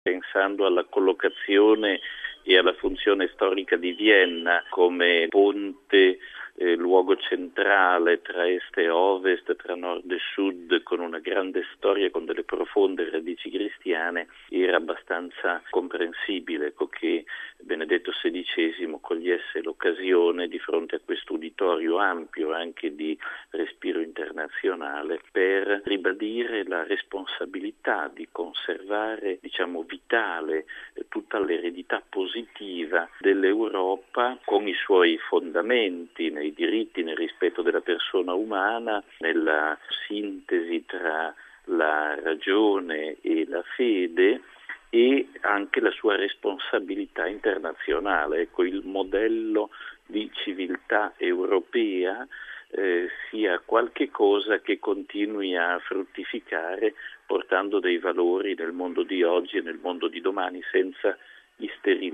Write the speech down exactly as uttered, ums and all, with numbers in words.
pensando alla collocazione e alla funzione storica di Vienna come ponte, eh, luogo centrale tra est e ovest, tra nord e sud, con una grande storia, con delle profonde radici cristiane, era abbastanza comprensibile, ecco, che Benedetto sedicesimo cogliesse l'occasione di fronte a questo uditorio ampio anche di respiro internazionale per ribadire la responsabilità di conservare, diciamo, vitale eh, tutta l'eredità positiva dell'Europa con i suoi fondamenti nei diritti, nel rispetto della persona umana, nella sintesi tra la ragione e la fede, e anche la sua responsabilità internazionale. Ecco, il modello di civiltà europea eh, sia qualche cosa che continui a fruttificare portando dei valori nel mondo di oggi e nel mondo di domani senza isterilizzazione